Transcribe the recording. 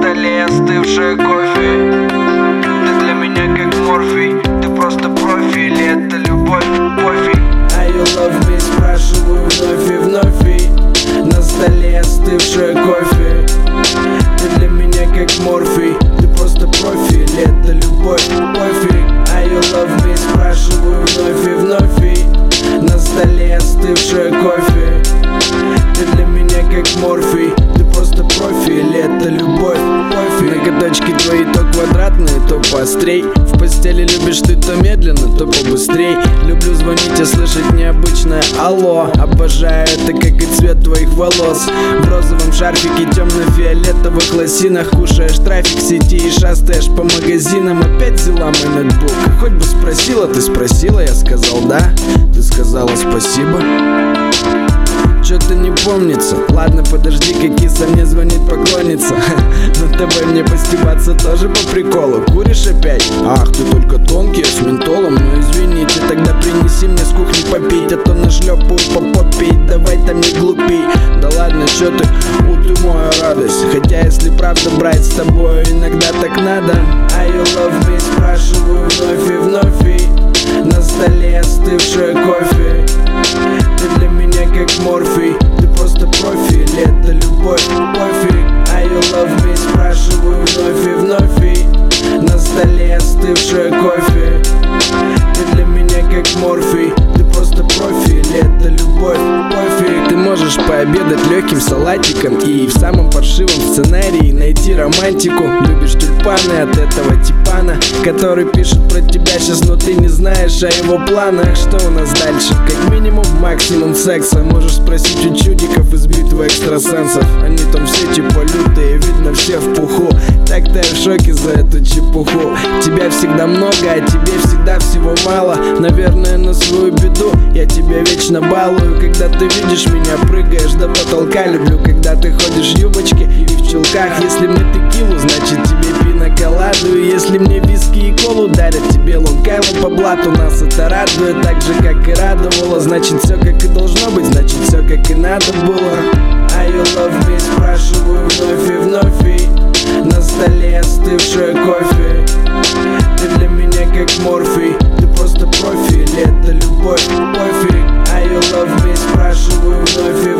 столе остывшее кофе. Ты для меня как морфий, ты просто профи, или это любовь, пофиг. А you love me, спрашиваю вновь и вновь. На столе остывшее кофе. Ты для меня как морфий, ты просто профи, или это любовь, пофиг. А you love me, спрашиваю вновь и вновь. На столе остывшее кофе. Ты для меня как морфий, ты просто профи, или это любовь, пофиг. Ноготочки твои то квадратные, то поострей. В постели любишь ты то медленно, то побыстрей. Люблю звонить и слышать необычное алло. Обожаю это, как и цвет твоих волос. В розовом шарфике, темно-фиолетовых лосинах. Кушаешь трафик сети и шастаешь по магазинам. Опять взяла мой ноутбук. Хоть бы спросила, ты спросила, я сказал да. Ты сказала спасибо. Чё-то не помнится. Ладно, подожди, как киса мне звонит поклонница. Над тобой мне постебаться тоже по приколу. Куришь опять? Ах, ты только тонкий, с ментолом. Ну извините, тогда принеси мне с кухни попить, а то нашлёпаю по попе. Давай там не глупей. Да ладно, чё ты, ты моя радость. Хотя если правда брать с тобой, иногда так надо. А you love me, спрашиваю вновь и вновь. На столе остывшее кофе. Ты для меня как морфий, ты просто профи, или это любовь, пофиг. А you love me, спрашиваю вновь и вновь. На столе остывшее кофе. Ты для меня как морфий, ты просто профи, или это любовь, пофиг. Ты можешь пообедать легким салатиком и в самом паршивом сценарии найти романтику. Любишь тюльпаны от этого типана, который пишет про тебя сейчас, но ты не знаешь о его планах. Что у нас дальше? Как минимум максимум секса. Можешь спросить у чудиков из битвы экстрасенсов. Они там все типа лютые, видно все в пуху. Так-то я в шоке за эту чепуху. Тебя всегда много, а тебе всегда всего мало. Наверное, на свою беду я тебя вечно балую. Когда ты видишь меня, прыгаешь до потолка. Люблю, когда ты ходишь в юбочке и в чулках. Если мне текилу, значит тебе пина-коладу. И если мне виски и колу дарят, тебе лонг-айленд по блату. Нас это радует, так же как и радовало. Значит все как и должно быть, значит все как и надо было. А you love me, спрашиваю вновь и вновь. На столе остывшее кофе. Ты для меня как морфий, ты просто профи, или это любовь, пофиг. А you love me, спрашиваю вновь и